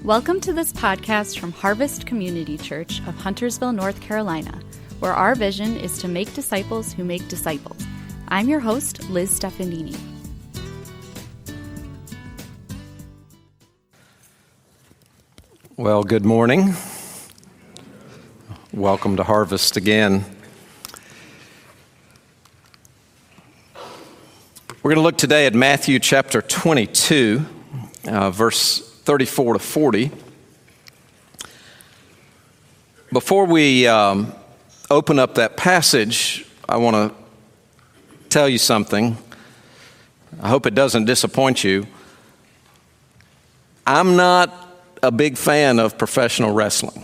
Welcome to this podcast from Harvest Community Church of Huntersville, North Carolina, where our vision is to make disciples who make disciples. I'm your host, Liz Stefanini. Well, good morning. Welcome to Harvest again. We're going to look today at Matthew chapter 22, verse 34 to 40. Before we open up that passage, I want to tell you something. I hope it doesn't disappoint you. I'm not a big fan of professional wrestling.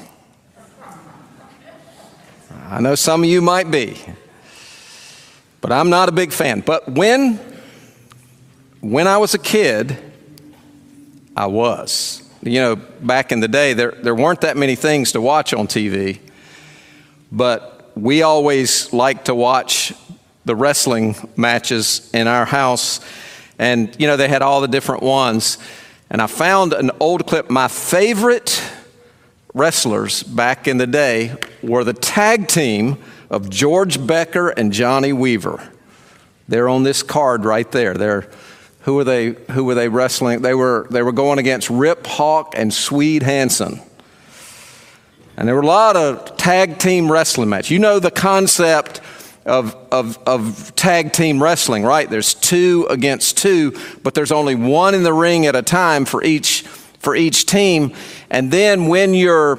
I know some of you might be, but I'm not a big fan. But when I was a kid, I was. You know, back in the day, there weren't that many things to watch on TV, but we always liked to watch the wrestling matches in our house, and, you know, they had all the different ones, and I found an old clip. My favorite wrestlers back in the day were the tag team of George Becker and Johnny Weaver. They're on this card right there. Who were they wrestling? They were going against Rip Hawk and Swede Hansen. And there were a lot of tag team wrestling matches. You know the concept of tag team wrestling, right? There's 2 against 2, but there's only one in the ring at a time for each team. And then when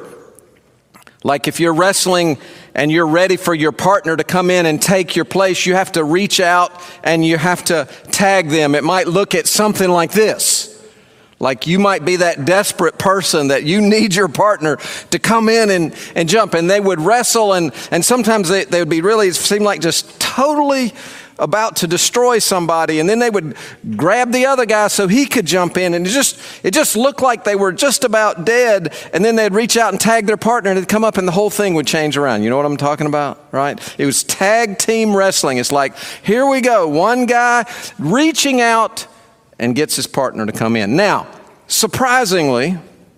if you're wrestling and you're ready for your partner to come in and take your place, you have to reach out and you have to tag them. It might look at something like this. Like you might be that desperate person that you need your partner to come in and jump. And they would wrestle, and sometimes they would be really, it seemed like just totally about to destroy somebody. And then they would grab the other guy so he could jump in. And it just looked like they were just about dead. And then they'd reach out and tag their partner, and it'd come up and the whole thing would change around. You know what I'm talking about, right? It was tag team wrestling. It's like, here we go. One guy reaching out and gets his partner to come in. Now, surprisingly,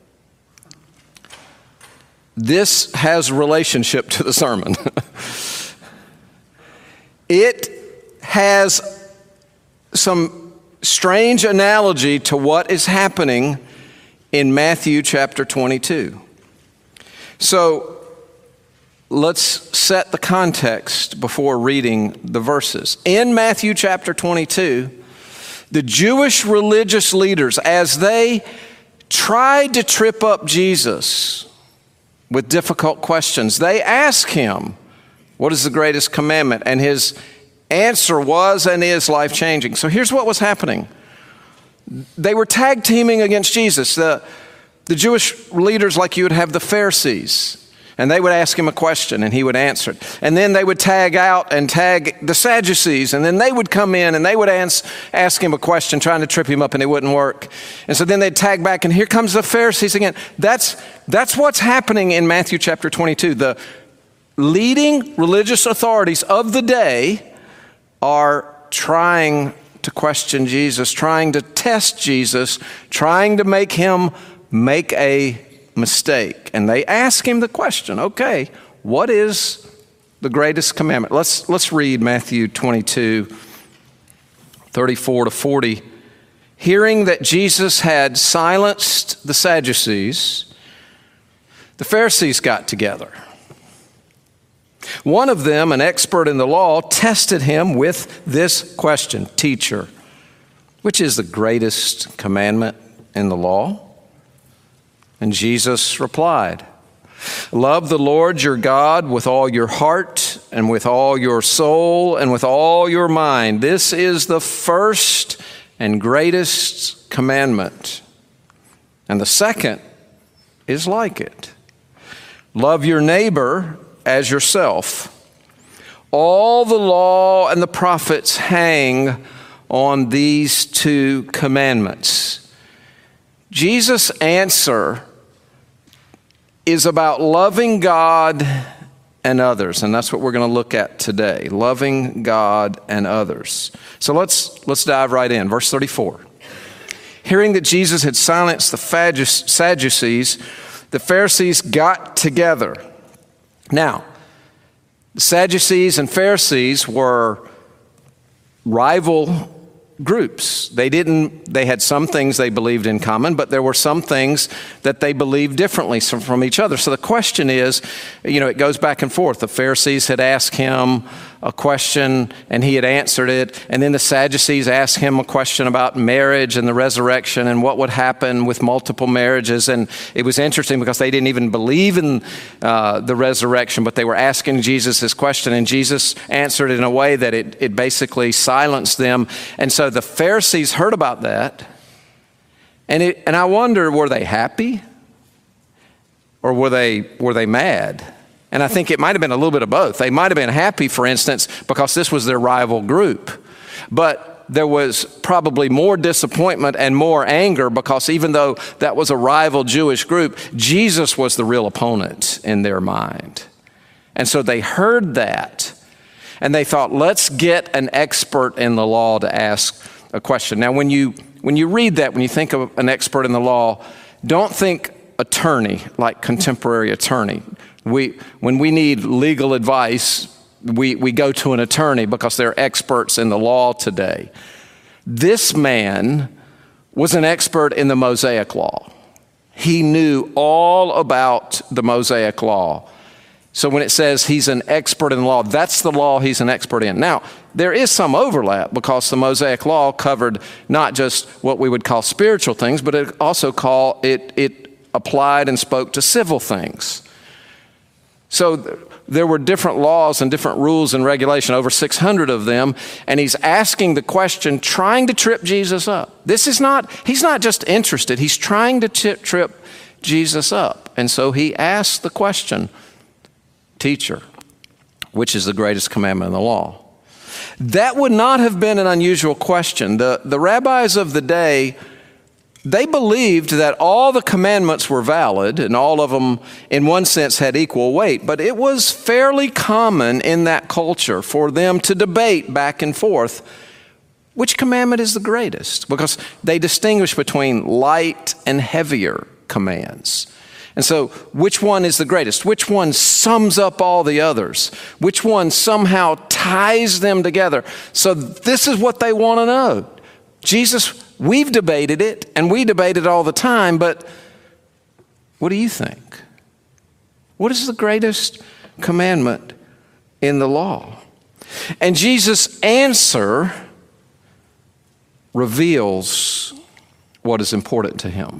this has relationship to the sermon. It has some strange analogy to what is happening in Matthew chapter 22. So let's set the context before reading the verses. In Matthew chapter 22, the Jewish religious leaders, as they tried to trip up Jesus with difficult questions, they asked him, what is the greatest commandment? And his answer was and is life-changing. So here's what was happening. They were tag teaming against Jesus. The Jewish leaders, like you would have the Pharisees, and they would ask him a question and he would answer it. And then they would tag out and tag the Sadducees, and then they would come in and they would ask him a question trying to trip him up, and it wouldn't work. And so then they'd tag back, and here comes the Pharisees again. That's what's happening in Matthew chapter 22. The leading religious authorities of the day are trying to question Jesus, trying to test Jesus, trying to make him make a mistake. And they ask him the question, okay, what is the greatest commandment? Let's read Matthew 22, 34 to 40. Hearing that Jesus had silenced the Sadducees, the Pharisees got together. One of them, an expert in the law, tested him with this question, Teacher, which is the greatest commandment in the law? And Jesus replied, love the Lord your God with all your heart and with all your soul and with all your mind. This is the first and greatest commandment. And the second is like it. Love your neighbor as yourself. All the law and the prophets hang on these 2 commandments. Jesus' answer is about loving God and others, and that's what we're going to look at today, loving God and others. So let's dive right in. Verse 34. hearing that Jesus had silenced the Sadducees, the Pharisees got together. Now, the Sadducees and Pharisees were rival groups. They had some things they believed in common, but there were some things that they believed differently from each other. So the question is, it goes back and forth. The Pharisees had asked him a question and he had answered it. And then the Sadducees asked him a question about marriage and the resurrection and what would happen with multiple marriages. And it was interesting because they didn't even believe in the resurrection, but they were asking Jesus this question, and Jesus answered in a way that it basically silenced them. And so the Pharisees heard about that, and I wonder, were they happy or were they mad? And I think it might have been a little bit of both. They might have been happy, for instance, because this was their rival group. But there was probably more disappointment and more anger because even though that was a rival Jewish group, Jesus was the real opponent in their mind. And so they heard that and they thought, let's get an expert in the law to ask a question. Now, when you read that, when you think of an expert in the law, don't think attorney, like contemporary attorney. When we need legal advice, we go to an attorney because they're experts in the law today. This man was an expert in the Mosaic law. He knew all about the Mosaic law. So when it says he's an expert in the law, that's the law he's an expert in. Now, there is some overlap because the Mosaic law covered not just what we would call spiritual things, but it also it applied and spoke to civil things. So there were different laws and different rules and regulation, over 600 of them, and he's asking the question, trying to trip Jesus up. He's not just interested, he's trying to trip Jesus up. And so he asks the question, teacher, which is the greatest commandment in the law? That would not have been an unusual question. The rabbis of the day, they believed that all the commandments were valid and all of them in one sense had equal weight, but it was fairly common in that culture for them to debate back and forth which commandment is the greatest, because they distinguish between light and heavier commands. And so which one is the greatest? Which one sums up all the others? Which one somehow ties them together? So this is what they want to know. Jesus, we've debated it, and we debate it all the time, but what do you think? What is the greatest commandment in the law? And Jesus' answer reveals what is important to him.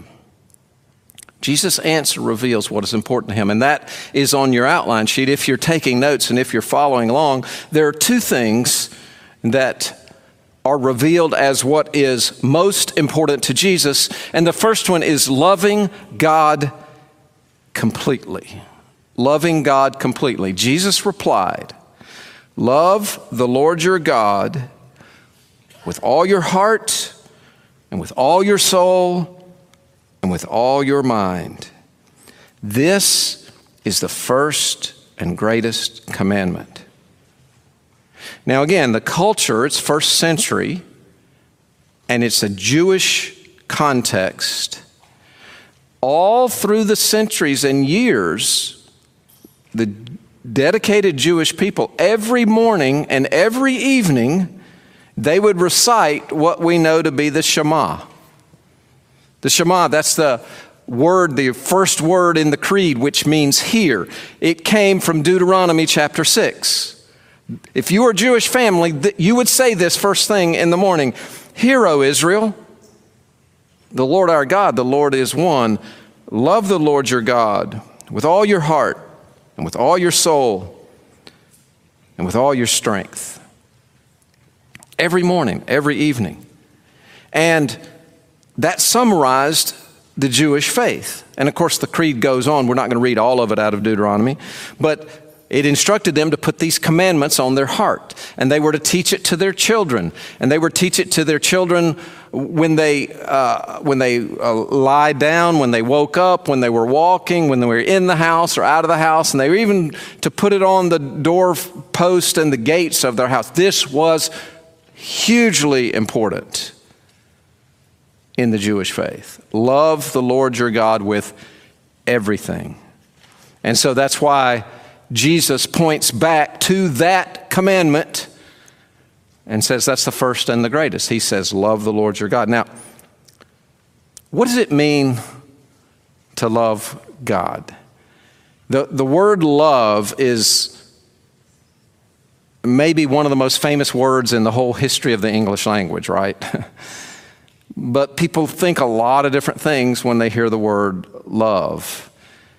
Jesus' answer reveals what is important to him, and that is on your outline sheet. If you're taking notes and if you're following along, there are two things that are revealed as what is most important to Jesus. And the first one is loving God completely. Loving God completely. Jesus replied, love the Lord your God with all your heart and with all your soul and with all your mind. This is the first and greatest commandment. Now again, the culture, it's first century, and it's a Jewish context. All through the centuries and years, the dedicated Jewish people, every morning and every evening, they would recite what we know to be the Shema. The Shema, that's the first word in the creed, which means hear. It came from Deuteronomy chapter 6. If you were a Jewish family, you would say this first thing in the morning. Hear, O Israel, the Lord our God, the Lord is one. Love the Lord your God with all your heart and with all your soul and with all your strength. Every morning, every evening. And that summarized the Jewish faith. And of course, the creed goes on. We're not going to read all of it out of Deuteronomy, but it instructed them to put these commandments on their heart, and they were to teach it to their children, and they were to teach it to their children when they lie down, when they woke up, when they were walking, when they were in the house or out of the house, and they were even to put it on the doorpost and the gates of their house. This was hugely important. in the Jewish faith. Love the Lord your God with everything. And so that's why Jesus points back to that commandment and says that's the first and the greatest. He says, love the Lord your God. Now, what does it mean to love God? The word love is maybe one of the most famous words in the whole history of the English language, right? But people think a lot of different things when they hear the word love.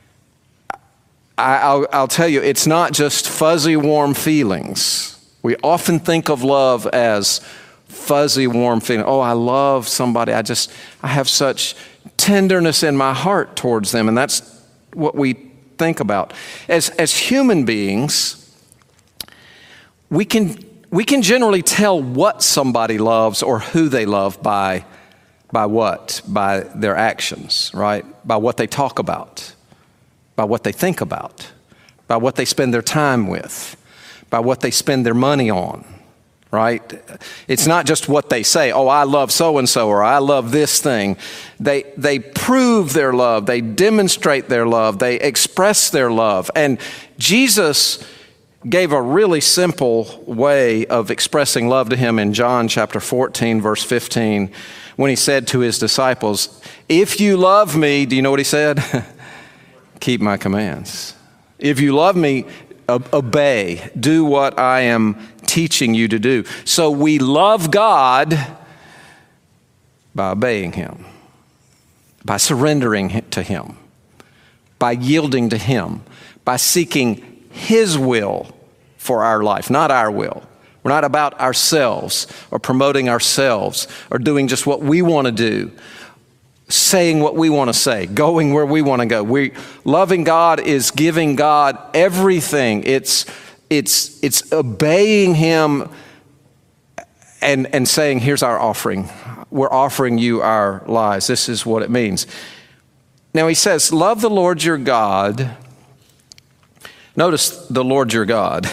I'll tell you, it's not just fuzzy, warm feelings. We often think of love as fuzzy, warm feeling. Oh, I love somebody. I have such tenderness in my heart towards them. And that's what we think about. As human beings, we can generally tell what somebody loves or who they love by what? By their actions, right? By what they talk about, by what they think about, by what they spend their time with, by what they spend their money on, right? It's not just what they say. Oh, I love so-and-so, or I love this thing. They prove their love. They demonstrate their love. They express their love. And Jesus gave a really simple way of expressing love to him in John chapter 14, verse 15, when he said to his disciples, if you love me, do you know what he said? Keep my commands. If you love me, obey, do what I am teaching you to do. So we love God by obeying him, by surrendering to him, by yielding to him, by seeking his will for our life, not our will. We're not about ourselves or promoting ourselves or doing just what we want to do, saying what we want to say, going where we want to go. Loving God is giving God everything. It's obeying him and saying, here's our offering. We're offering you our lives. This is what it means. Now he says, love the Lord your God. Notice the Lord your God.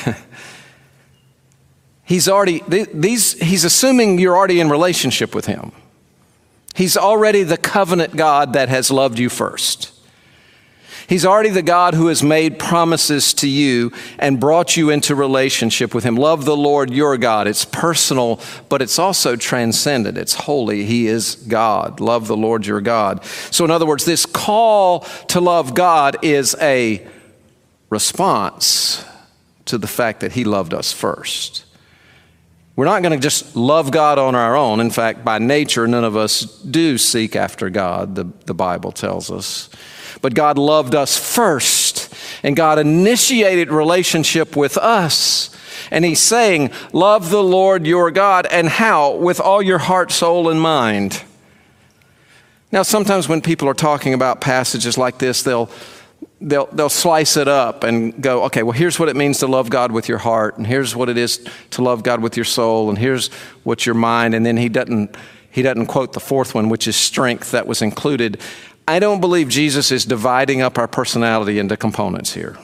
He's assuming you're already in relationship with him. He's already the covenant God that has loved you first. He's already the God who has made promises to you and brought you into relationship with him. Love the Lord your God. It's personal, but it's also transcendent. It's holy. He is God. Love the Lord your God. So in other words, this call to love God is a response to the fact that he loved us first. We're not going to just love God on our own. In fact, by nature, none of us do seek after God, the Bible tells us. But God loved us first, and God initiated relationship with us. And he's saying, love the Lord your God. And how? With all your heart, soul, and mind. Now, sometimes when people are talking about passages like this, they'll slice it up and go, okay, well, here's what it means to love God with your heart, and here's what it is to love God with your soul, and here's what's your mind. And then he doesn't quote the fourth one, which is strength, that was included. I don't believe Jesus is dividing up our personality into components here.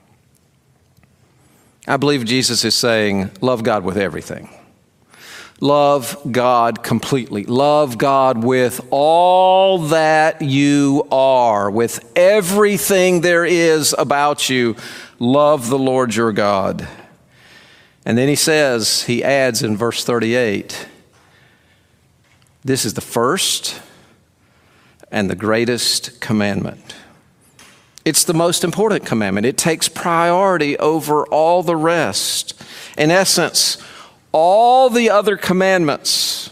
I believe Jesus is saying, love God with everything. Love God completely. Love God with all that you are, with everything there is about you. Love the Lord your God. And then he adds in verse 38, this is the first and the greatest commandment. It's the most important commandment. It takes priority over all the rest. In essence, all the other commandments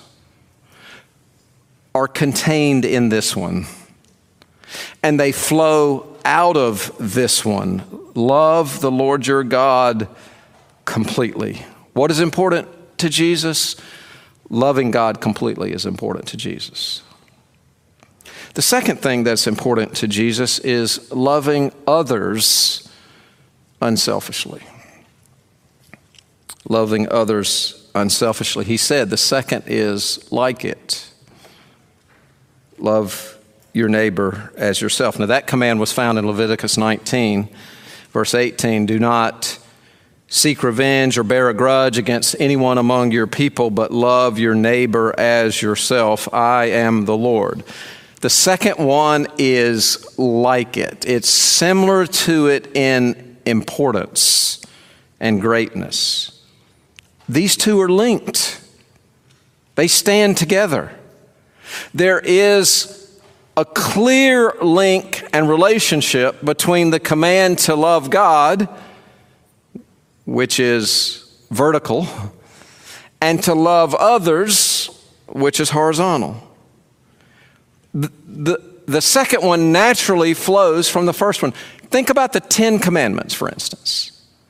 are contained in this one, and they flow out of this one. Love the Lord your God completely. What is important to Jesus? Loving God completely is important to Jesus. The second thing that's important to Jesus is loving others unselfishly. Loving others unselfishly. He said the second is like it. Love your neighbor as yourself. Now that command was found in Leviticus 19, verse 18. Do not seek revenge or bear a grudge against anyone among your people, but love your neighbor as yourself. I am the Lord. The second one is like it. It's similar to it in importance and greatness. These two are linked. They stand together. There is a clear link and relationship between the command to love God, which is vertical, and to love others, which is horizontal. The second one naturally flows from the first one. Think about the 10 Commandments, for instance.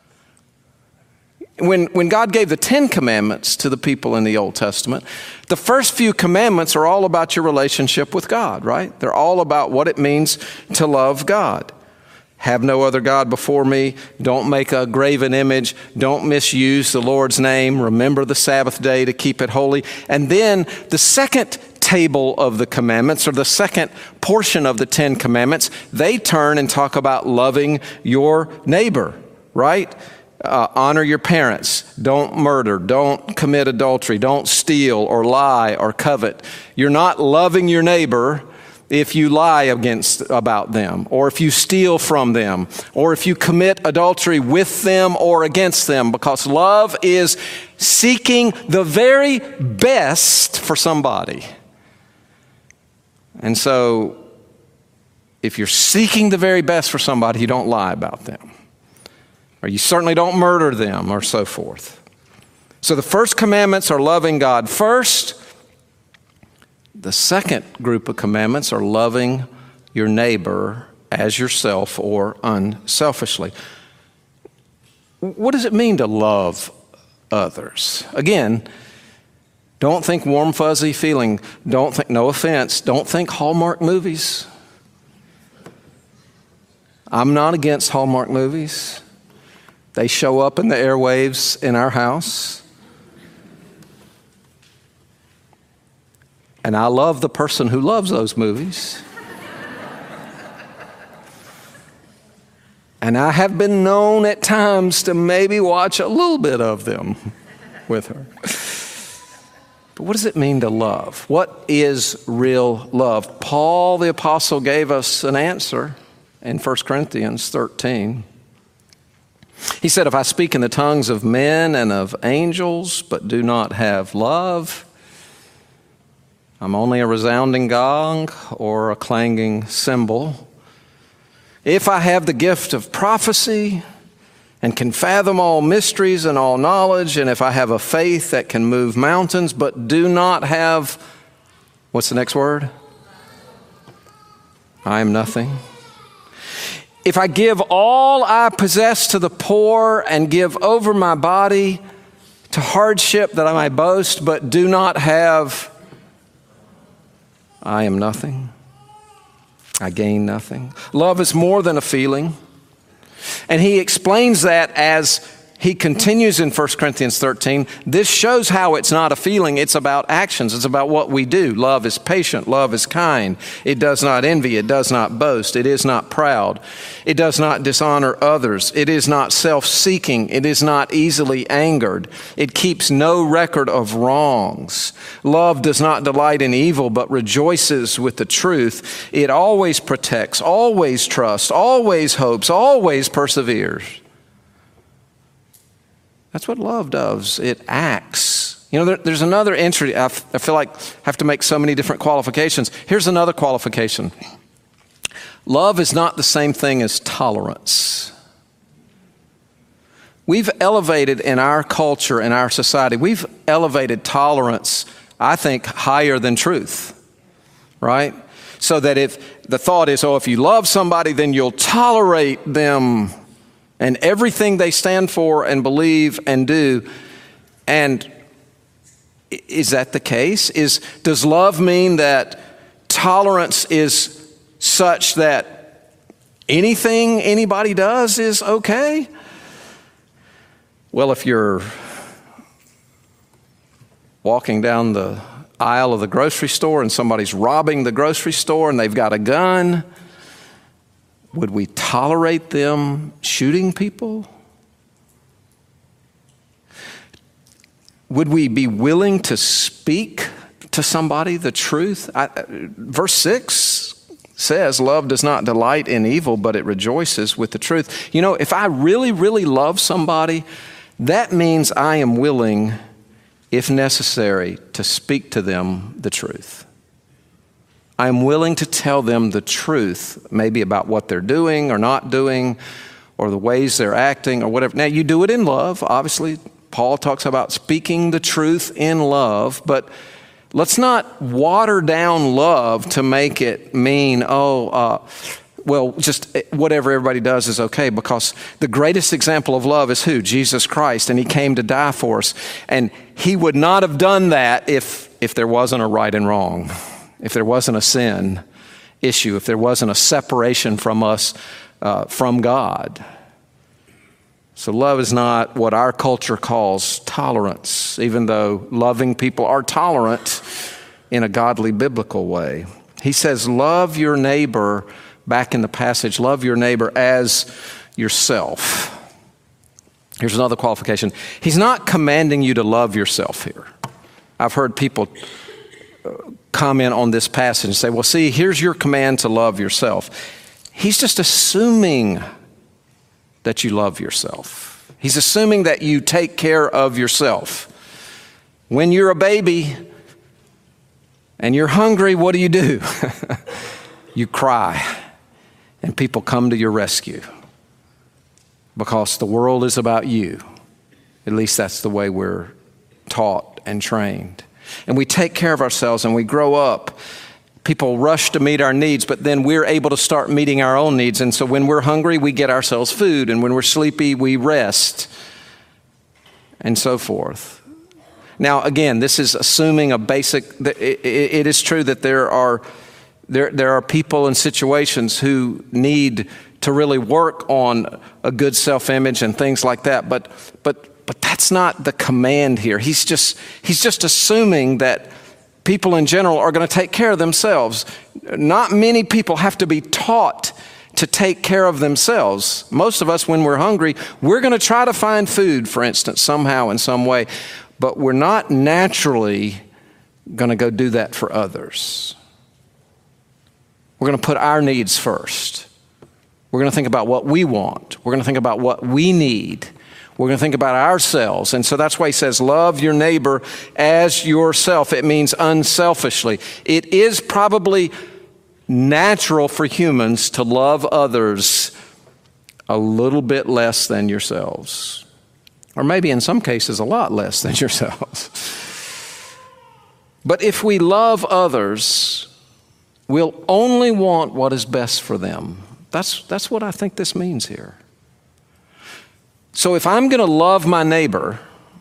When God gave the 10 Commandments to the people in the Old Testament, the first few commandments are all about your relationship with God, right? They're all about what it means to love God. Have no other God before me. Don't make a graven image. Don't misuse the Lord's name. Remember the Sabbath day to keep it holy. And then the second table of the commandments, or the second portion of the 10 Commandments, they turn and talk about loving your neighbor, right? Honor your parents. Don't murder. Don't commit adultery. Don't steal or lie or covet. You're not loving your neighbor if you lie about them, or if you steal from them, or if you commit adultery with them or against them, because love is seeking the very best for somebody. And so, if you're seeking the very best for somebody, you don't lie about them. Or you certainly don't murder them, or so forth. So the first commandments are loving God first. The second group of commandments are loving your neighbor as yourself or unselfishly. What does it mean to love others? Again, don't think warm, fuzzy feeling. Don't think, no offense, don't think Hallmark movies. I'm not against Hallmark movies. They show up in the airwaves in our house. And I love the person who loves those movies. And I have been known at times to maybe watch a little bit of them with her. But what does it mean to love? What is real love? Paul the Apostle gave us an answer in 1 Corinthians 13. He said, if I speak in the tongues of men and of angels, but do not have love, I'm only a resounding gong or a clanging cymbal. If I have the gift of prophecy and can fathom all mysteries and all knowledge, and if I have a faith that can move mountains, but do not have, what's the next word? I am nothing. If I give all I possess to the poor and give over my body to hardship that I may boast, but do not have, I am nothing. I gain nothing. Love is more than a feeling. And he explains that as he continues in 1 Corinthians 13. This shows how it's not a feeling, it's about actions. It's about what we do. Love is patient. Love is kind. It does not envy. It does not boast. It is not proud. It does not dishonor others. It is not self-seeking. It is not easily angered. It keeps no record of wrongs. Love does not delight in evil, but rejoices with the truth. It always protects, always trusts, always hopes, always perseveres. That's what love does. It acts. You know, there's another entry. I feel like I have to make so many different qualifications. Here's another qualification. Love is not the same thing as tolerance. We've elevated in our culture, in our society, we've elevated tolerance, I think, higher than truth, right? So that if the thought is, if you love somebody, then you'll tolerate them and everything they stand for and believe and do. And is that the case? Does love mean that tolerance is such that anything anybody does is okay? Well, if you're walking down the aisle of the grocery store and somebody's robbing the grocery store and they've got a gun, would we tolerate them shooting people? would we be willing to speak to somebody the truth? Verse 6 says, love does not delight in evil, but it rejoices with the truth. You know, if I really, really love somebody, that means I am willing, if necessary, to speak to them the truth. I'm willing to tell them the truth, maybe about what they're doing or not doing, or the ways they're acting or whatever. Now, you do it in love, obviously. Paul talks about speaking the truth in love, but let's not water down love to make it mean, just whatever everybody does is okay, because the greatest example of love is who? Jesus Christ, and he came to die for us. And he would not have done that if there wasn't a right and wrong, if there wasn't a sin issue, if there wasn't a separation from us, from God. So love is not what our culture calls tolerance, even though loving people are tolerant in a godly, biblical way. He says, love your neighbor, back in the passage, love your neighbor as yourself. Here's another qualification. He's not commanding you to love yourself here. I've heard people comment on this passage and say, well, see, here's your command to love yourself. He's just assuming that you love yourself. He's assuming that you take care of yourself. When you're a baby and you're hungry, what do? You cry, and people come to your rescue because the world is about you. At least that's the way we're taught and trained. And we take care of ourselves and we grow up. People rush to meet our needs, but then we're able to start meeting our own needs. And so when we're hungry, we get ourselves food. And when we're sleepy, we rest. And so forth. Now, again, this is assuming a basic, it is true that there are people and situations who need to really work on a good self-image and things like that. But that's not the command here. He's just assuming that people in general are going to take care of themselves. Not many people have to be taught to take care of themselves. Most of us, when we're hungry, we're going to try to find food, for instance, somehow, in some way. But we're not naturally going to go do that for others. We're going to put our needs first. We're going to think about what we want. We're going to think about what we need. We're going to think about ourselves. And so that's why he says, love your neighbor as yourself. It means unselfishly. It is probably natural for humans to love others a little bit less than yourselves. Or maybe in some cases, a lot less than yourselves. But if we love others, we'll only want what is best for them. That's what I think this means here. So if I'm going to love my neighbor,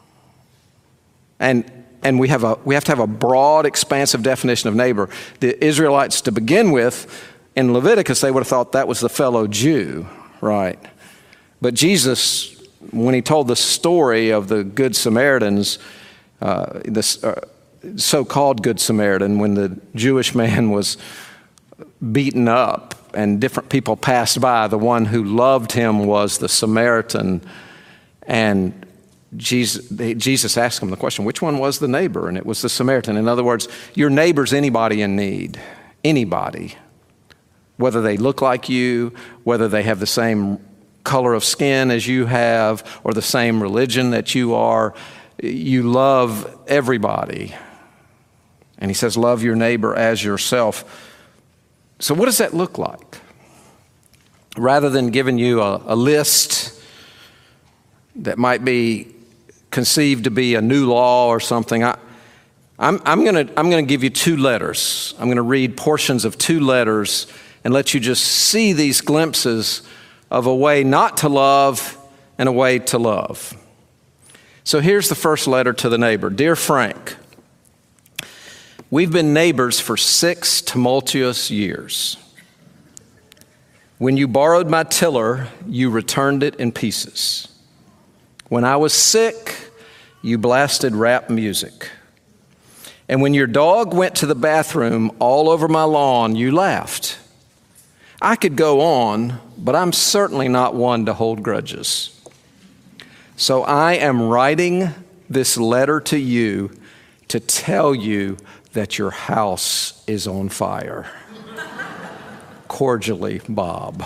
and we have to have a broad, expansive definition of neighbor. The Israelites, to begin with, in Leviticus, they would have thought that was the fellow Jew, right? But Jesus, when he told the story of the Good Samaritans, this so-called Good Samaritan, when the Jewish man was beaten up and different people passed by, the one who loved him was the Samaritan. And Jesus asked him the question, which one was the neighbor? And it was the Samaritan. In other words, your neighbor's anybody in need. Anybody. Whether they look like you, whether they have the same color of skin as you have, or the same religion that you are, you love everybody. And he says, love your neighbor as yourself. So what does that look like? Rather than giving you a list that might be conceived to be a new law or something, I'm going to give you two letters. I'm going to read portions of two letters and let you just see these glimpses of a way not to love and a way to love. So here's the first letter to the neighbor. Dear Frank, we've been neighbors for 6 tumultuous years. When you borrowed my tiller, you returned it in pieces. When I was sick, you blasted rap music. And when your dog went to the bathroom all over my lawn, you laughed. I could go on, but I'm certainly not one to hold grudges. So I am writing this letter to you to tell you that your house is on fire. Cordially, Bob.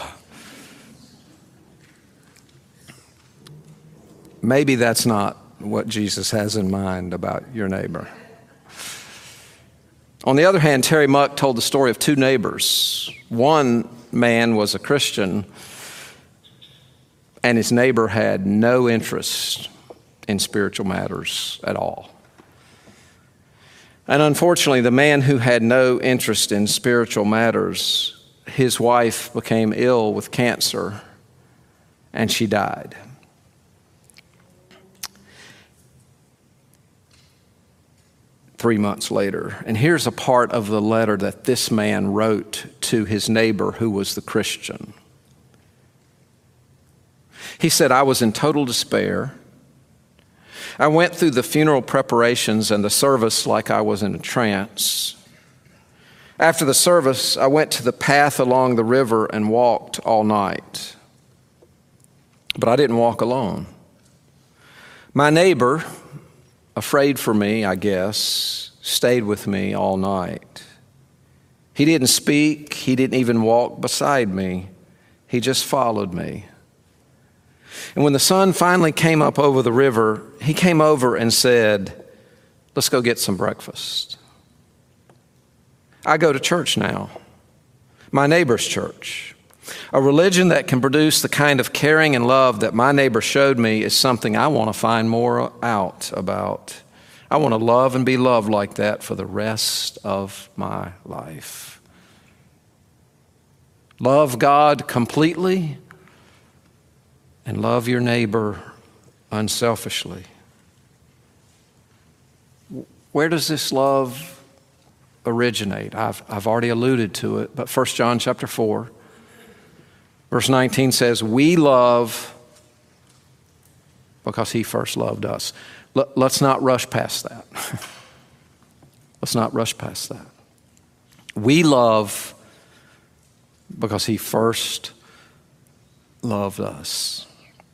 Maybe that's not what Jesus has in mind about your neighbor. On the other hand, Terry Muck told the story of two neighbors. One man was a Christian, and his neighbor had no interest in spiritual matters at all. And unfortunately, the man who had no interest in spiritual matters, his wife became ill with cancer, and she died. Three months later. And here's a part of the letter that this man wrote to his neighbor who was the Christian. He said, "I was in total despair. I went through the funeral preparations and the service like I was in a trance. After the service, I went to the path along the river and walked all night. But I didn't walk alone. My neighbor, afraid for me, I guess, stayed with me all night. He didn't speak. He didn't even walk beside me. He just followed me. And when the sun finally came up over the river, he came over and said, 'Let's go get some breakfast.' I go to church now, my neighbor's church. A religion that can produce the kind of caring and love that my neighbor showed me is something I want to find more out about. I want to love and be loved like that for the rest of my life. Love God completely and love your neighbor unselfishly." Where does this love originate? I've already alluded to it, but 1 John chapter 4, verse 19 says, "We love because he first loved us." Let's not rush past that. Let's not rush past that. We love because he first loved us.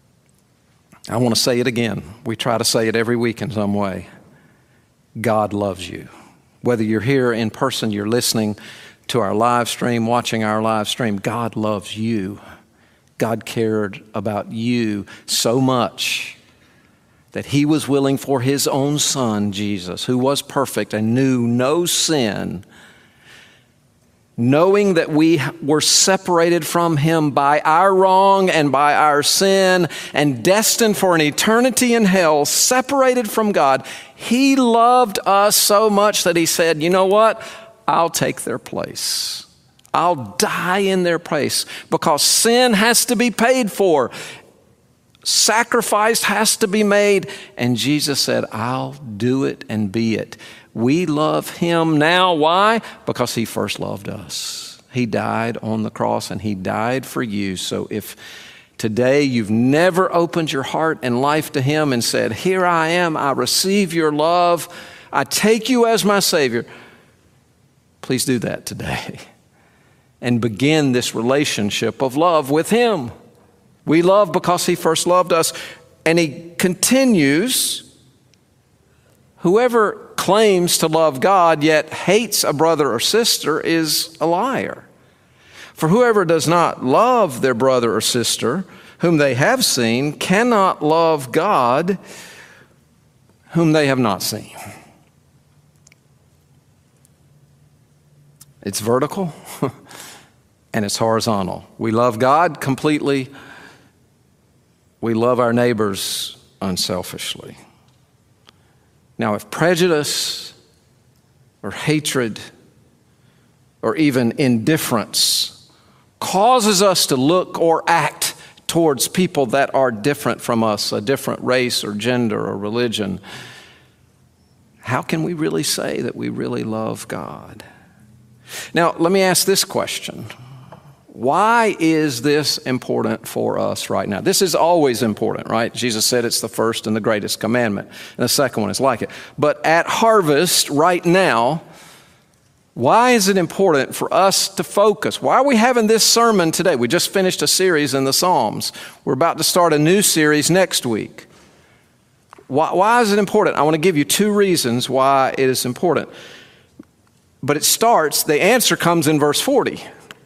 I want to say it again. We try to say it every week in some way. God loves you. Whether you're here in person, you're listening to our live stream, watching our live stream, God loves you. God cared about you so much that he was willing for his own son, Jesus, who was perfect and knew no sin, knowing that we were separated from him by our wrong and by our sin and destined for an eternity in hell, separated from God, he loved us so much that he said, "You know what? I'll take their place. I'll die in their place because sin has to be paid for. Sacrifice has to be made." And Jesus said, "I'll do it and be it." We love him now. Why? Because he first loved us. He died on the cross and he died for you. So if today you've never opened your heart and life to him and said, "Here I am, I receive your love, I take you as my Savior," please do that today and begin this relationship of love with him. We love because he first loved us. And he continues, whoever claims to love God yet hates a brother or sister is a liar. For whoever does not love their brother or sister whom they have seen cannot love God whom they have not seen. It's vertical and it's horizontal. We love God completely. We love our neighbors unselfishly. Now, if prejudice or hatred or even indifference causes us to look or act towards people that are different from us, a different race or gender or religion, how can we really say that we really love God? Now, let me ask this question. Why is this important for us right now? This is always important, right? Jesus said it's the first and the greatest commandment, and the second one is like it. But at Harvest right now, why is it important for us to focus? Why are we having this sermon today? We just finished a series in the Psalms. We're about to start a new series next week. Why is it important? I want to give you 2 reasons why it is important. But the answer comes in verse 40.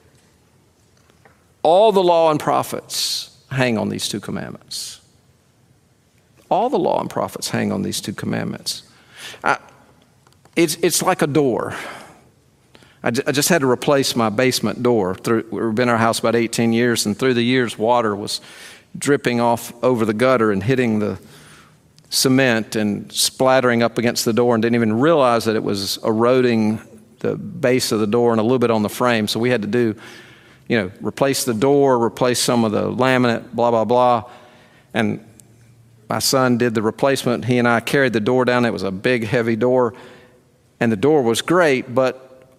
All the law and prophets hang on these 2 commandments. All the law and prophets hang on these 2 commandments. It's like a door. I just had to replace my basement door. We've been in our house about 18 years, and through the years, water was dripping off over the gutter and hitting the cement and splattering up against the door, and didn't even realize that it was eroding the base of the door and a little bit on the frame. So we had to do, replace the door, replace some of the laminate, blah, blah, blah. And my son did the replacement. He and I carried the door down. It was a big, heavy door, and the door was great, but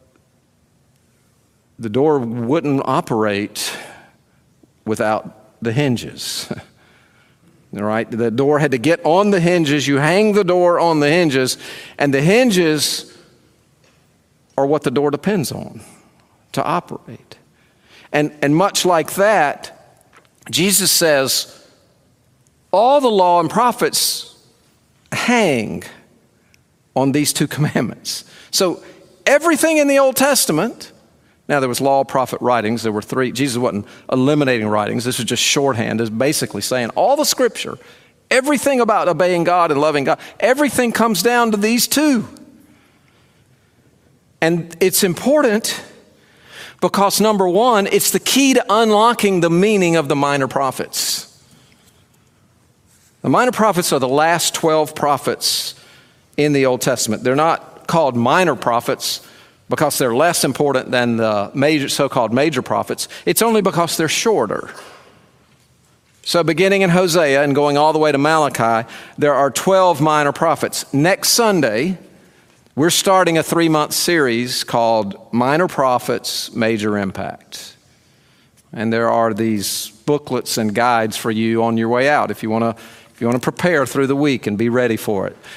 the door wouldn't operate without the hinges. All right? The door had to get on the hinges. You hang the door on the hinges, and the hinges are what the door depends on to operate. And much like that, Jesus says, all the law and prophets hang on these 2 commandments. So everything in the Old Testament, now there was law, prophet, writings. There were 3. Jesus wasn't eliminating writings. This was just shorthand. It's basically saying all the scripture, everything about obeying God and loving God, everything comes down to these 2. And it's important because, number 1, it's the key to unlocking the meaning of the minor prophets. The minor prophets are the last 12 prophets in the Old Testament. They're not called minor prophets because they're less important than the so-called major prophets. It's only because they're shorter. So beginning in Hosea and going all the way to Malachi, there are 12 minor prophets. Next Sunday, we're starting a 3-month series called Minor Prophets, Major Impact. And there are these booklets and guides for you on your way out if you want to prepare through the week and be ready for it.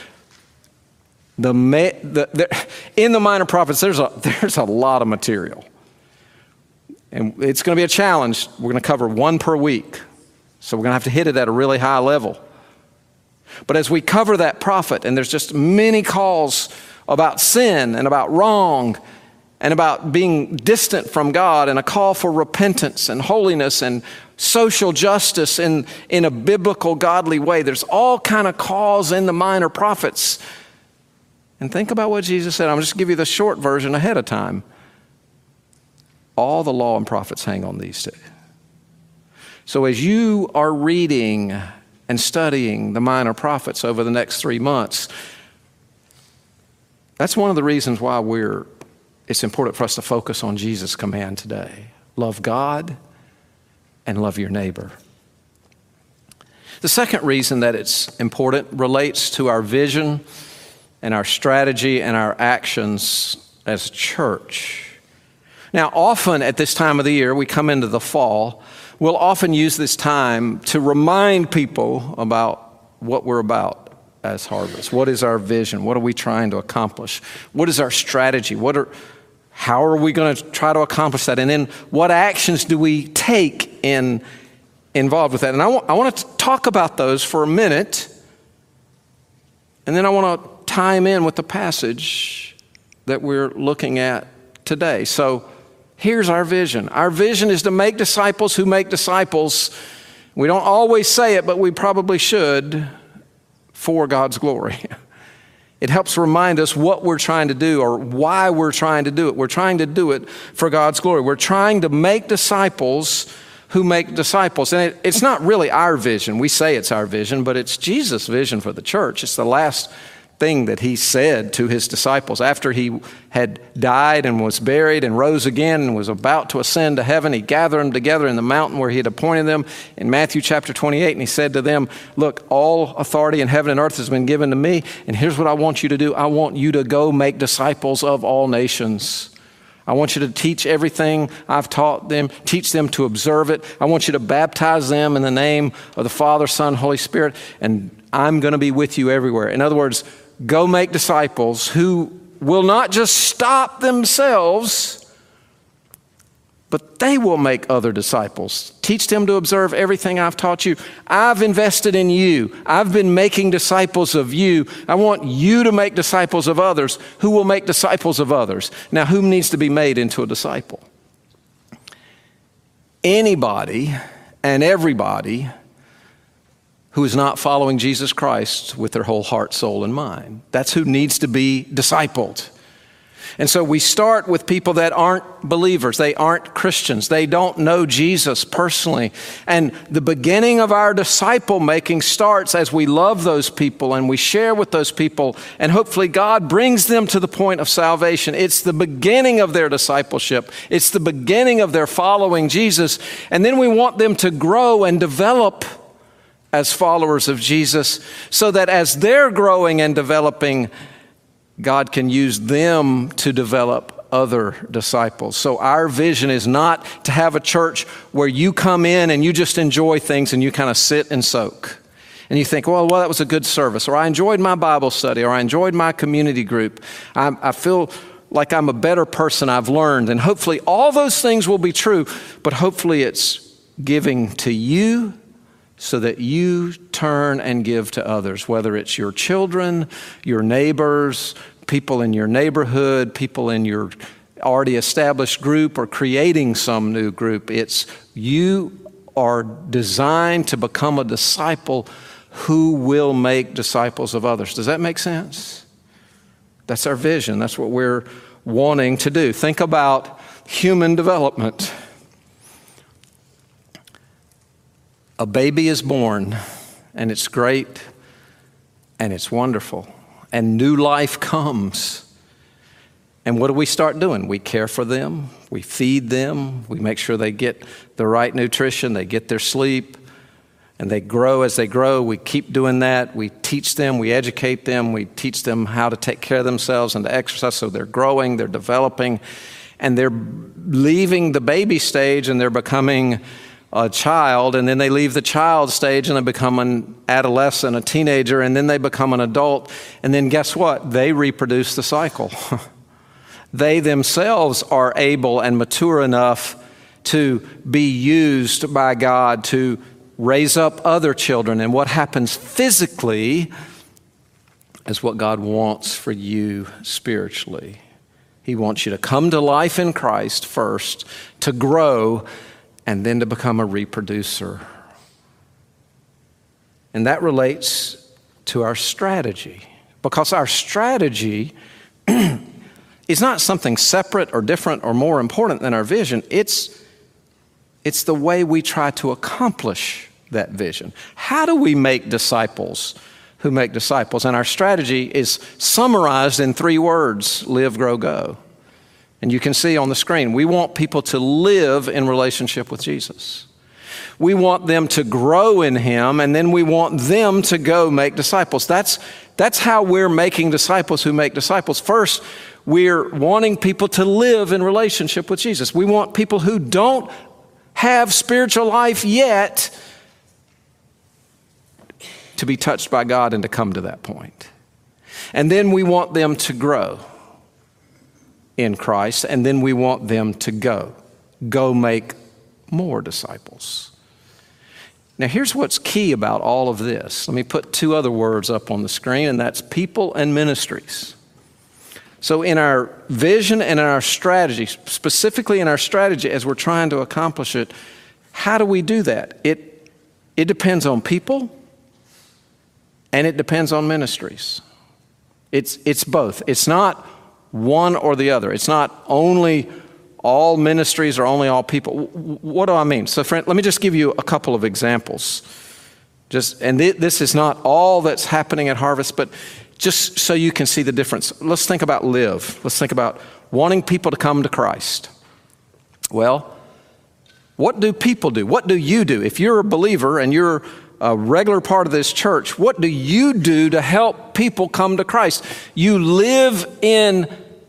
In the minor prophets, there's a lot of material. And it's going to be a challenge. We're going to cover 1 per week. So we're going to have to hit it at a really high level. But as we cover that prophet, and there's just many calls about sin and about wrong and about being distant from God and a call for repentance and holiness and social justice in a biblical, godly way. There's all kind of calls in the minor prophets. And think about what Jesus said. I'm just going to give you the short version ahead of time. All the law and prophets hang on these 2. So as you are reading and studying the minor prophets over the next 3 months, that's one of the reasons why it's important for us to focus on Jesus' command today. Love God and love your neighbor. The second reason that it's important relates to our vision and our strategy and our actions as a church. Now, often at this time of the year, we come into the fall, we'll often use this time to remind people about what we're about as Harvest. What is our vision? What are we trying to accomplish? What is our strategy? How are we going to try to accomplish that? And then what actions do we take involved with that? And I want to talk about those for a minute, and then I want to tie them in with the passage that we're looking at today. So here's our vision. Our vision is to make disciples who make disciples. We don't always say it, but we probably should, for God's glory. It helps remind us what we're trying to do or why we're trying to do it. We're trying to do it for God's glory. We're trying to make disciples who make disciples. And it's not really our vision. We say it's our vision, but it's Jesus' vision for the church. It's the last thing that he said to his disciples after he had died and was buried and rose again and was about to ascend to heaven. He gathered them together in the mountain where he had appointed them in Matthew chapter 28, and he said to them, look, all authority in heaven and earth has been given to me, and here's what I want you to do. I want you to go make disciples of all nations. I want you to teach everything I've taught them, teach them to observe it. I want you to baptize them in the name of the Father, Son, Holy Spirit, and I'm going to be with you everywhere. In other words, go make disciples who will not just stop themselves but they will make other disciples. Teach them to observe everything I've taught you. I've invested in you. I've been making disciples of you. I want you to make disciples of others who will make disciples of others. Now, who needs to be made into a disciple? Anybody and everybody who is not following Jesus Christ with their whole heart, soul, and mind. That's who needs to be discipled. And so we start with people that aren't believers. They aren't Christians. They don't know Jesus personally. And the beginning of our disciple making starts as we love those people and we share with those people. And hopefully God brings them to the point of salvation. It's the beginning of their discipleship. It's the beginning of their following Jesus. And then we want them to grow and develop as followers of Jesus so that as they're growing and developing, God can use them to develop other disciples. So our vision is not to have a church where you come in and you just enjoy things and you kind of sit and soak. And you think, well, that was a good service, or I enjoyed my Bible study, or I enjoyed my community group. I feel like I'm a better person, I've learned. And hopefully all those things will be true, but hopefully it's giving to you so that you turn and give to others, whether it's your children, your neighbors, people in your neighborhood, people in your already established group, or creating some new group. It's you are designed to become a disciple who will make disciples of others. Does that make sense? That's our vision. That's what we're wanting to do. Think about human development. A baby is born, and it's great, and it's wonderful, and new life comes. And what do we start doing? We care for them, we feed them, we make sure they get the right nutrition, they get their sleep, and they grow as they grow. We keep doing that. We teach them, we educate them, we teach them how to take care of themselves and to exercise, so they're growing, they're developing, and they're leaving the baby stage and they're becoming a child, and then they leave the child stage and they become an adolescent, a teenager, and then they become an adult. And then guess what? They reproduce the cycle. They themselves are able and mature enough to be used by God to raise up other children. And what happens physically is what God wants for you spiritually. He wants you to come to life in Christ first, to grow, and then to become a reproducer. And that relates to our strategy, because our strategy is not something separate or different or more important than our vision. It's the way we try to accomplish that vision. How do we make disciples who make disciples? And our strategy is summarized in 3 words: live, grow, go. And you can see on the screen, we want people to live in relationship with Jesus. We want them to grow in Him, and then we want them to go make disciples. That's how we're making disciples who make disciples. First, we're wanting people to live in relationship with Jesus. We want people who don't have spiritual life yet to be touched by God and to come to that point. And then we want them to grow in Christ, and then we want them to go make more disciples. Now, here's what's key about all of this. Let me put 2 other words up on the screen, and that's people and ministries. So in our vision and in our strategy, specifically in our strategy as we're trying to accomplish it, how do we do that? It depends on people, and it depends on ministries. It's both. It's not one or the other. It's not only all ministries or only all people. What do I mean? So friend, let me just give you a couple of examples. This is not all that's happening at Harvest, but just so you can see the difference. Let's think about live. Let's think about wanting people to come to Christ. Well, what do people do? What do you do? If you're a believer and you're a regular part of this church, what do you do to help people come to Christ? You live in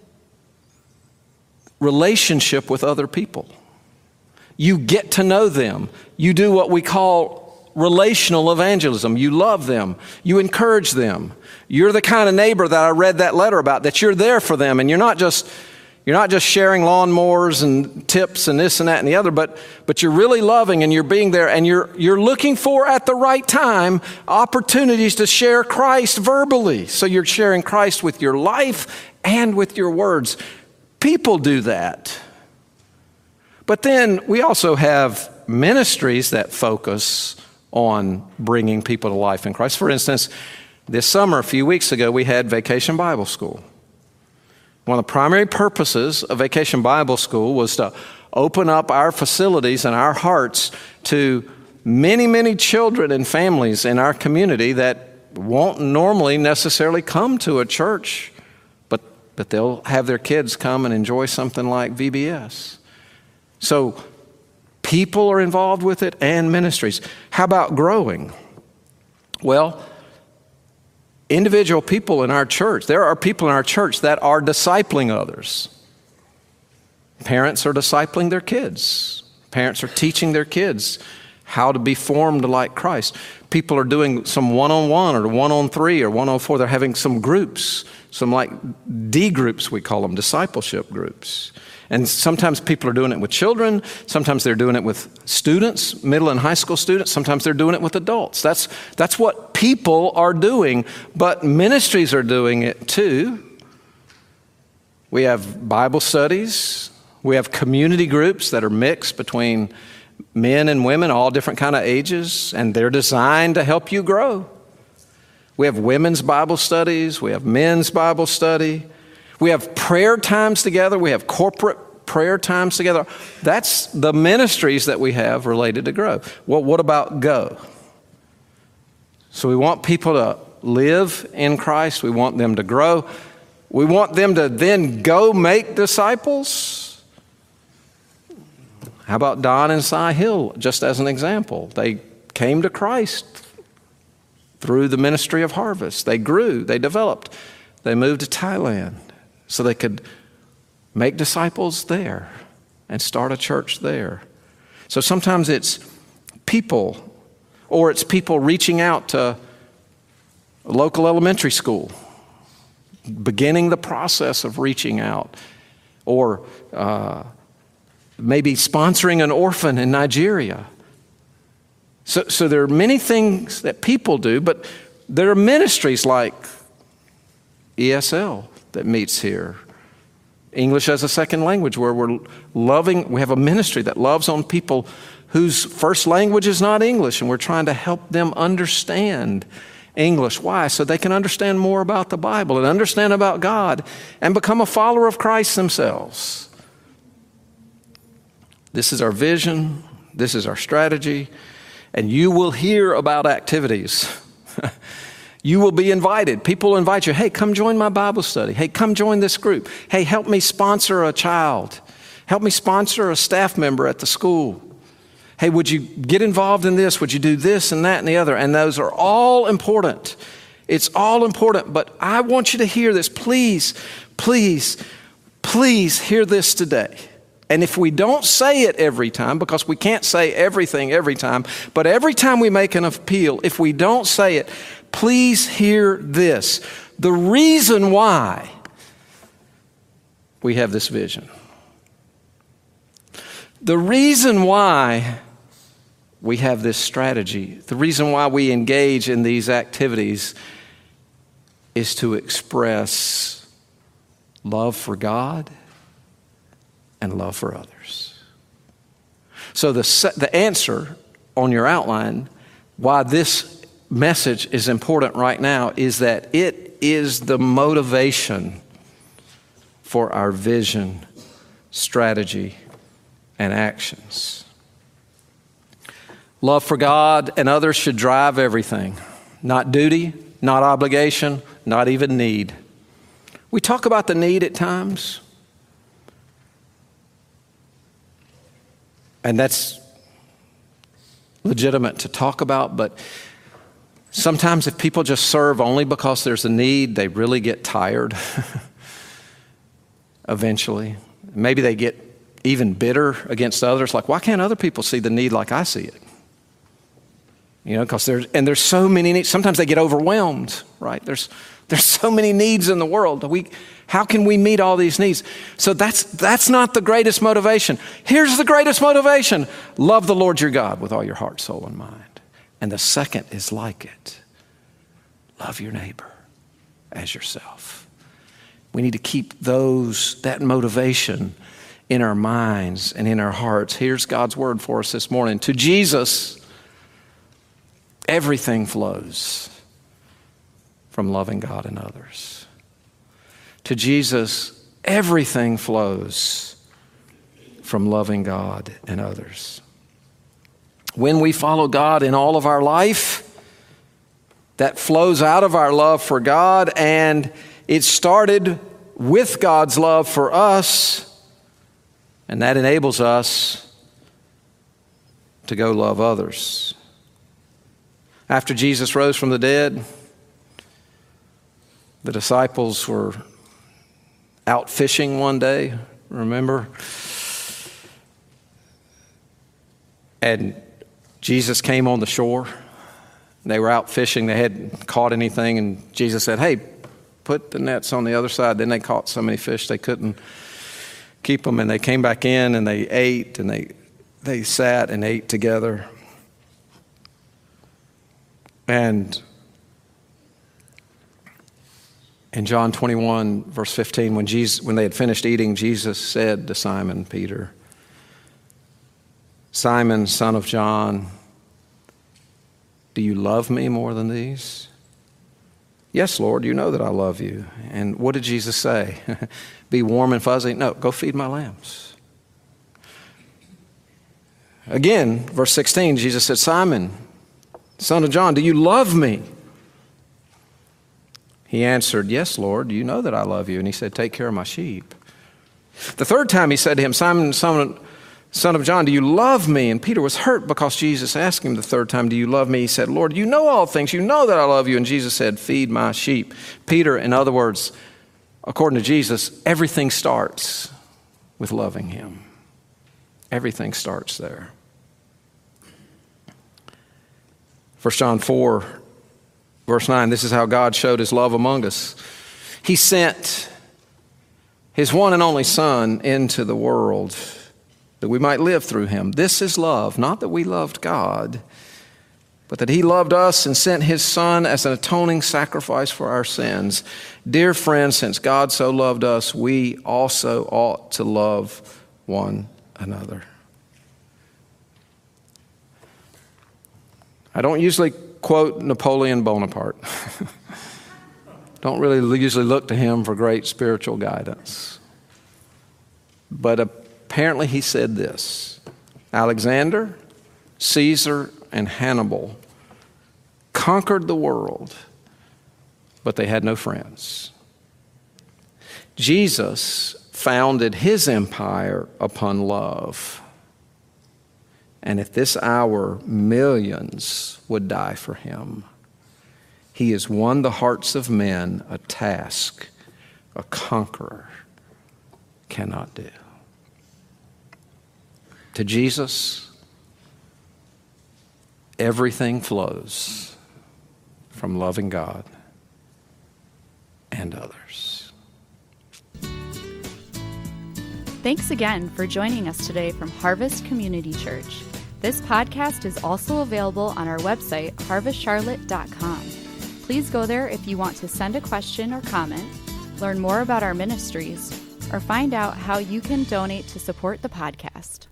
relationship with other people. You get to know them. You do what we call relational evangelism. You love them. You encourage them. You're the kind of neighbor that I read that letter about, that you're there for them, and you're not You're not just sharing lawnmowers and tips and this and that and the other, but you're really loving and you're being there, and you're looking for, at the right time, opportunities to share Christ verbally. So you're sharing Christ with your life and with your words. People do that. But then we also have ministries that focus on bringing people to life in Christ. For instance, this summer, a few weeks ago, we had Vacation Bible School. One of the primary purposes of Vacation Bible School was to open up our facilities and our hearts to many, many children and families in our community that won't normally necessarily come to a church, but they'll have their kids come and enjoy something like VBS. So people are involved with it, and ministries. How about growing? Well, individual people in our church, there are people in our church that are discipling others. Parents are discipling their kids. Parents are teaching their kids how to be formed like Christ. People are doing some one-on-one or one-on-three or one-on-four. They're having some groups, some like D groups, we call them, discipleship groups. And sometimes people are doing it with children. Sometimes they're doing it with students, middle and high school students. Sometimes they're doing it with adults. That's what people are doing, but ministries are doing it too. We have Bible studies. We have community groups that are mixed between men and women, all different kind of ages, and they're designed to help you grow. We have women's Bible studies. We have men's Bible study. We have prayer times together. We have corporate prayer times together. That's the ministries that we have related to grow. Well, what about go? So we want people to live in Christ. We want them to grow. We want them to then go make disciples. How about Don and Cy Hill, just as an example? They came to Christ through the ministry of Harvest. They grew. They developed. They moved to Thailand so they could make disciples there and start a church there. So sometimes it's people, or it's people reaching out to a local elementary school, beginning the process of reaching out, or maybe sponsoring an orphan in Nigeria. So there are many things that people do, but there are ministries like ESL that meets here. English as a second language, where we have a ministry that loves on people whose first language is not English, and we're trying to help them understand English. Why? So they can understand more about the Bible and understand about God and become a follower of Christ themselves. This is our vision. This is our strategy. And you will hear about activities. You will be invited. People will invite you. Hey, come join my Bible study. Hey, come join this group. Hey, help me sponsor a child. Help me sponsor a staff member at the school. Hey, would you get involved in this? Would you do this and that and the other? And those are all important. It's all important. But I want you to hear this. Please, please, please hear this today. And if we don't say it every time, because we can't say everything every time, but every time we make an appeal, if we don't say it, please hear this. The reason why we have this vision, the reason why we have this strategy, the reason why we engage in these activities is to express love for God and love for others. So the answer on your outline, why this message is important right now, is that it is the motivation for our vision, strategy, and actions. Love for God and others should drive everything. Not duty, not obligation, not even need. We talk about the need at times, and that's legitimate to talk about, but sometimes if people just serve only because there's a need, they really get tired eventually. Maybe they get even bitter against others, like, why can't other people see the need like I see it? You know, because there's so many needs. Sometimes they get overwhelmed, right? There's so many needs in the world. How can we meet all these needs? So that's not the greatest motivation. Here's the greatest motivation. Love the Lord your God with all your heart, soul, and mind. And the second is like it. Love your neighbor as yourself. We need to keep that motivation in our minds and in our hearts. Here's God's word for us this morning. To Jesus, everything flows from loving God and others. To Jesus, everything flows from loving God and others. When we follow God in all of our life, that flows out of our love for God, and it started with God's love for us, and that enables us to go love others. After Jesus rose from the dead, the disciples were out fishing one day, remember? And Jesus came on the shore. They were out fishing. They hadn't caught anything. And Jesus said, hey, put the nets on the other side. Then they caught so many fish they couldn't keep them. And they came back in and they ate and they sat and ate together. And in John 21, verse 15, when they had finished eating, Jesus said to Simon Peter, Simon, son of John, do you love me more than these? Yes, Lord, you know that I love you. And what did Jesus say? Be warm and fuzzy? No, go feed my lambs. Again, verse 16, Jesus said, Simon, son of John, do you love me? He answered, yes, Lord, you know that I love you. And he said, take care of my sheep. The third time he said to him, Simon, son of John, do you love me? And Peter was hurt because Jesus asked him the third time, do you love me? He said, Lord, you know all things. You know that I love you. And Jesus said, feed my sheep. Peter, in other words, according to Jesus, everything starts with loving him. Everything starts there. 1 John 4, verse 9, this is how God showed his love among us. He sent his one and only Son into the world that we might live through him. This is love, not that we loved God, but that he loved us and sent his Son as an atoning sacrifice for our sins. Dear friends, since God so loved us, we also ought to love one another. I don't usually quote Napoleon Bonaparte. Don't really usually look to him for great spiritual guidance. But apparently he said this: Alexander, Caesar, and Hannibal conquered the world, but they had no friends. Jesus founded his empire upon love. And at this hour, millions would die for him. He has won the hearts of men, a task a conqueror cannot do. To Jesus, everything flows from loving God and others. Thanks again for joining us today from Harvest Community Church. This podcast is also available on our website, harvestcharlotte.com. Please go there if you want to send a question or comment, learn more about our ministries, or find out how you can donate to support the podcast.